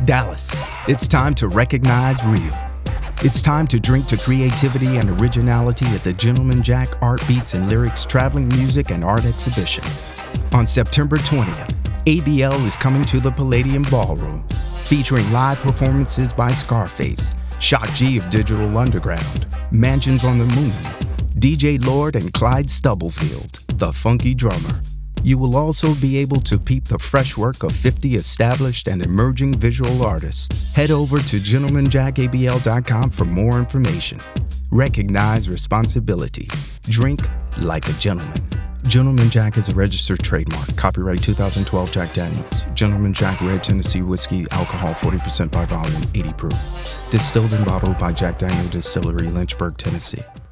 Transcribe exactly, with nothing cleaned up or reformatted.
Dallas, it's time to recognize real. It's time to drink to creativity and originality at the Gentleman Jack Art Beats and Lyrics Traveling Music and Art Exhibition. On September twentieth, A B L is coming to the Palladium Ballroom, featuring live performances by Scarface, Shock G of Digital Underground, Mansions on the Moon, D J Lord and Clyde Stubblefield, the Funky Drummer. You will also be able to peep the fresh work of fifty established and emerging visual artists. Head over to gentleman jack a b l dot com for more information. Recognize responsibility. Drink like a gentleman. Gentleman Jack is a registered trademark. Copyright two thousand twelve Jack Daniels. Gentleman Jack Red Tennessee Whiskey, alcohol forty percent by volume, eighty proof. Distilled and bottled by Jack Daniel Distillery, Lynchburg, Tennessee.